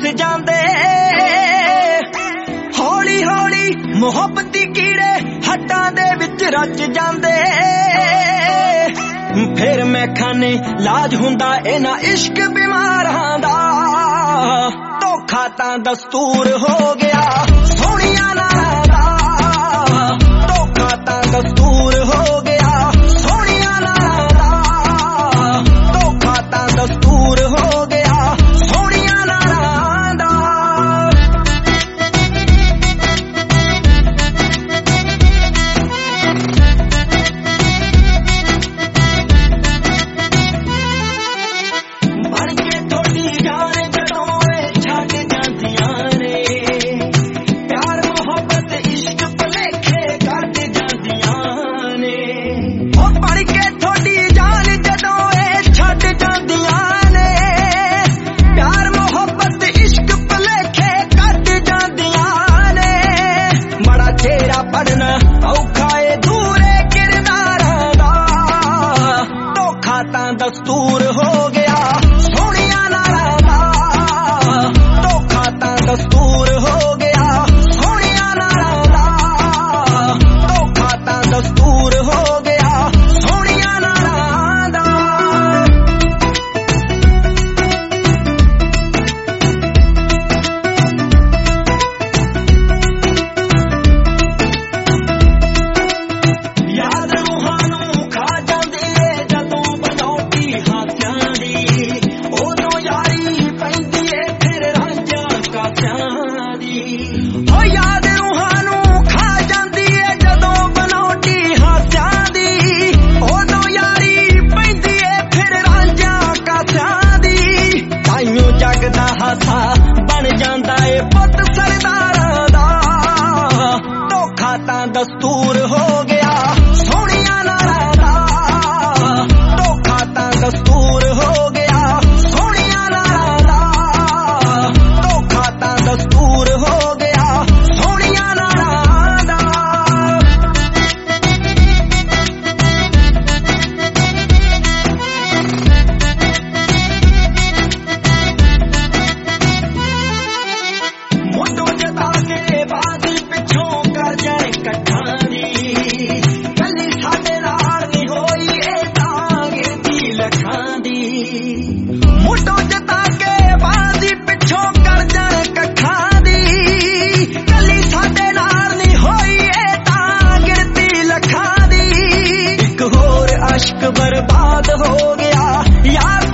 ਜਾਂਦੇ ਹੌਲੀ ਹੌਲੀ ਮੁਹੱਬਤੀ ਕੀੜੇ ਹੱਟਾਂ ਦੇ ਵਿੱਚ ਰਚ ਜਾਂਦੇ ਫਿਰ ਮੈਂ ਖਾਨੇ ਲਾਜ ਹੁੰਦਾ ਇਹਨਾਂ ਇਸ਼ਕ ਬਿਮਾਰਾਂ ਦਾ ਧੋਖਾ ਤਾਂ ਦਸਤੂਰ ਹੋ ਗਿਆ ਸੋਹਣੀਆਂ ਨਾਲਾਂ ਦਾ ਧੋਖਾ ਤਾਂ ਦਸਤੂਰ ਹੋ ਗਿਆ ਸੋਹਣੀਆਂ ਨਾਲਾਂ ਦਾ ਧੋਖਾ ਤਾਂ ਦਸਤੂਰ ਹੋ ਗਿਆ ਸੋਹਣੀਆਂ ਨਾਲਾਂ ਦਾ ਬਣ ਕੇ ਥੋੜੀ ਜਾਨ ਜਦੋਂ ਇਹ ਛੱਡ ਜਾਂਦੀਆਂ ਨੇ ਪਿਆਰ ਮੁਹੱਬਤ ਇਸ਼ਕ ਭੁਲੇਖੇ ਕੱਢ ਜਾਂਦੀਆਂ ਨੇ ਉਹ ਬਣ ਕੇ ਥੋੜੀ ਜਾਨ ਜਦੋਂ ਇਹ ਛੱਡ ਜਾਂਦੀਆਂ ਨੇ ਪਿਆਰ ਮੁਹੱਬਤ ਇਸ਼ਕ ਭੁਲੇਖੇ ਕੱਢ ਜਾਂਦੀਆਂ ਨੇ ਬੜਾ ਚਿਹਰਾ ਪੜਨਾ ਔਖਾ ਏ ਦੂਰੇ ਕਿਰਦਾਰਾਂ ਦਾ ਧੋਖਾ ਤਾਂ ਦਸਤੂਰ ਹੋ ਗਿਆ ਸੋਹਣੀਆਂ ਨਾਲਾਂ ਦਾ ਧੋਖਾ ਤਾਂ ਦਸਤੂਰ ਹੋ ਗਿਆ ਸੋਹਣੀਆਂ ਨਾਲਾਂ ਦਾ ਧੋਖਾ ਤਾਂ ਦਸਤੂਰ ਹੋ ਗਿਆ ਸੋਹਣੀਆਂ ਨਾਲਾਂ ਦਾ ਯਾਦ ਰੂਹਾਂ ਨੂੰ ਖਾ ਜਾਂਦੀ ਏ ਜਦੋਂ ਬਣਾਉਂਦੀ ਹਾਸਿਆਂ ਦੀ ਉਦੋਂ ਯਾਰੀ ਪੈਂਦੀ ਏ ਫਿਰ ਰਾਂਝਾਂ ਕਾਸਿਆਂ ਦੀ ਹੋ ਯਾਦ ਰੂਹਾਂ ਨੂੰ ਖਾ ਜਾਂਦੀ ਏ ਜਦੋਂ ਬਣਾਉਂਦੀ ਹਾਸਿਆਂ ਦੀ ਉਦੋਂ ਯਾਰੀ ਪੈਂਦੀ ਏ ਫਿਰ ਰਾਂਝਾਂ ਕਾਸਿਆਂ ਦੀ ਤਾਈਓ ਜੱਗ ਦਾ ਹਾਸਾ ਬਣ ਜਾਂਦਾ ਏ ਪੁੱਤ ਸਰਦਾਰਾਂ ਦਾ ਧੋਖਾ ਤਾਂ ਦਸਤੂਰ ਹੋ ਗਿਆ ਸੋਹਣੀਆਂ ਨਾਲਾਂ ਦਾ ਧੋਖਾ ਤਾਂ ਦਸਤੂਰ ਹੋ ਗਿਆ ਸੋਹਣੀਆਂ ਨਾਲਾਂ ਦਾ ਧੋਖਾ ਤਾਂ ਦਸਤੂਰ ਹੋ ਗਿਆ ਸੋਹਣੀਆਂ ਨਾਲਾਂ ਦਾ ਮੁੱਢੋਂ ਜਤਾ ਕੇ ਬਾਅਦ ਪਿੱਛੋਂ ਕਰ ਜਾਏ ਇਕੱਠਾਂ ਦੀ ਕੱਲੀ ਸਾਡੇ ਨਾਲ ਨਹੀਂ ਹੋਈ ਇਹ ਤਾਂ ਗਿਣਤੀ ਲੱਖਾਂ ਦੀ ਮੁੱਢੋਂ ਜਤਾ ਕੇ ਬਾਅਦ ਪਿੱਛੋਂ ਕਰ ਜਾਏ ਇਕੱਠਾਂ ਦੀ ਕੱਲੀ ਸਾਡੇ ਨਾਲ ਨਹੀਂ ਹੋਈ ਇਹ ਤਾਂ ਗਿਣਤੀ ਲੱਖਾਂ ਦੀ ਇੱਕ ਹੋਰ ਅਸ਼ਕ ਬਰਬਾਦ ਹੋ ਗਿਆ ਯਾਰ